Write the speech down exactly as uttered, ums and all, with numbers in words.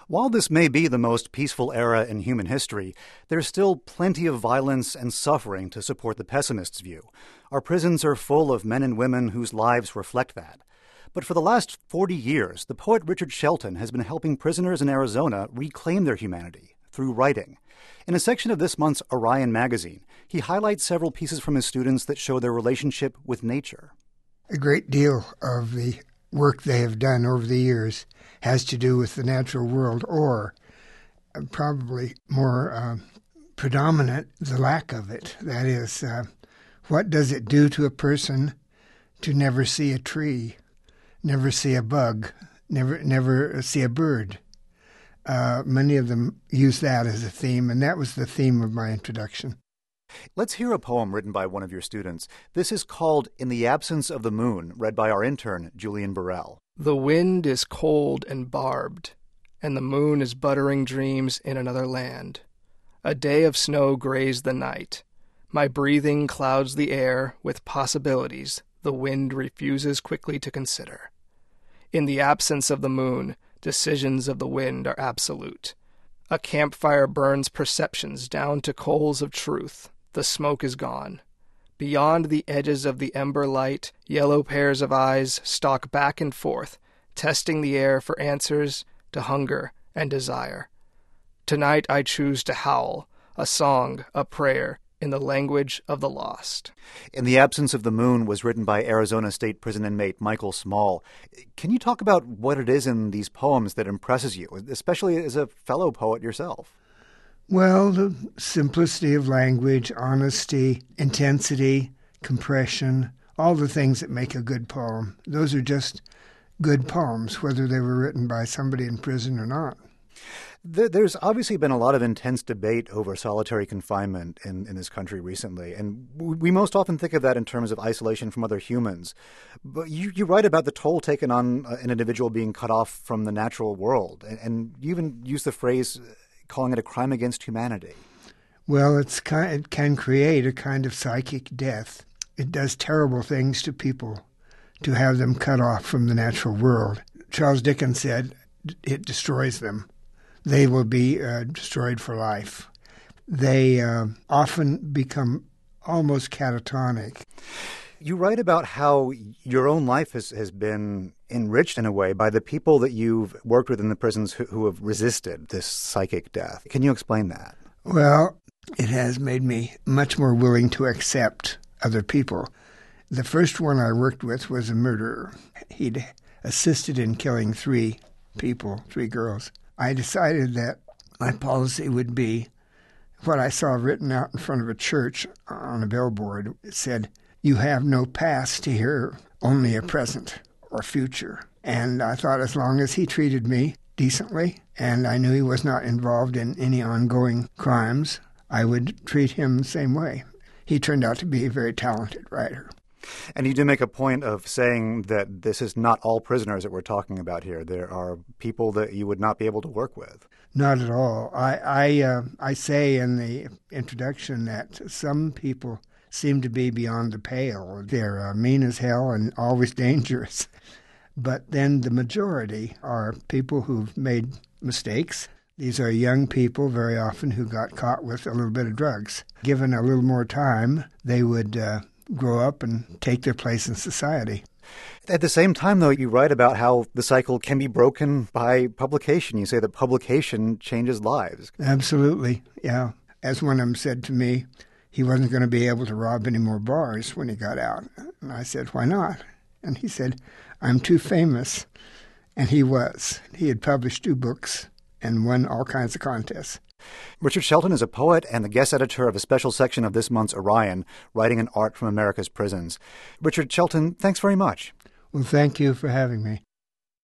While this may be the most peaceful era in human history, there's still plenty of violence and suffering to support the pessimist's view. Our prisons are full of men and women whose lives reflect that. But for the last forty years, the poet Richard Shelton has been helping prisoners in Arizona reclaim their humanity through writing. In a section of this month's Orion magazine, he highlights several pieces from his students that show their relationship with nature. A great deal of the work they have done over the years has to do with the natural world, or uh, probably more uh, predominant, the lack of it. That is, uh, what does it do to a person to never see a tree, never see a bug, never never see a bird? Uh, many of them use that as a theme, and that was the theme of my introduction. Let's hear a poem written by one of your students. This is called In the Absence of the Moon, read by our intern, Julian Burrell. The wind is cold and barbed, and the moon is buttering dreams in another land. A day of snow grays the night. My breathing clouds the air with possibilities the wind refuses quickly to consider. In the absence of the moon, decisions of the wind are absolute. A campfire burns perceptions down to coals of truth. The smoke is gone. Beyond the edges of the ember light, yellow pairs of eyes stalk back and forth, testing the air for answers to hunger and desire. Tonight I choose to howl, a song, a prayer, in the language of the lost. In the Absence of the Moon was written by Arizona State Prison inmate Michael Small. Can you talk about what it is in these poems that impresses you, especially as a fellow poet yourself? Well, the simplicity of language, honesty, intensity, compression, all the things that make a good poem. Those are just good poems, whether they were written by somebody in prison or not. There's obviously been a lot of intense debate over solitary confinement in, in this country recently, and we most often think of that in terms of isolation from other humans. But you, you write about the toll taken on an individual being cut off from the natural world, and, and you even use the phrase calling it a crime against humanity. Well, it's kind, it can create a kind of psychic death. It does terrible things to people to have them cut off from the natural world. Charles Dickens said it destroys them. They will be uh, destroyed for life. They uh, often become almost catatonic. You write about how your own life has, has been enriched in a way by the people that you've worked with in the prisons who, who have resisted this psychic death. Can you explain that? Well, it has made me much more willing to accept other people. The first one I worked with was a murderer. He'd assisted in killing three people, three girls. I decided that my policy would be what I saw written out in front of a church on a billboard. It said, "You have no past here, only a present or future." And I thought as long as he treated me decently and I knew he was not involved in any ongoing crimes, I would treat him the same way. He turned out to be a very talented writer. And you do make a point of saying that this is not all prisoners that we're talking about here. There are people that you would not be able to work with. Not at all. I I, uh, I say in the introduction that some people seem to be beyond the pale. They're uh, mean as hell and always dangerous. But then the majority are people who've made mistakes. These are young people very often who got caught with a little bit of drugs. Given a little more time, they would uh, grow up and take their place in society. At the same time, though, you write about how the cycle can be broken by publication. You say that publication changes lives. Absolutely, yeah. As one of them said to me, he wasn't going to be able to rob any more bars when he got out. And I said, "Why not?" And he said, "I'm too famous." And he was. He had published two books and won all kinds of contests. Richard Shelton is a poet and the guest editor of a special section of this month's Orion, Writing and Art from America's Prisons. Richard Shelton, thanks very much. Well, thank you for having me.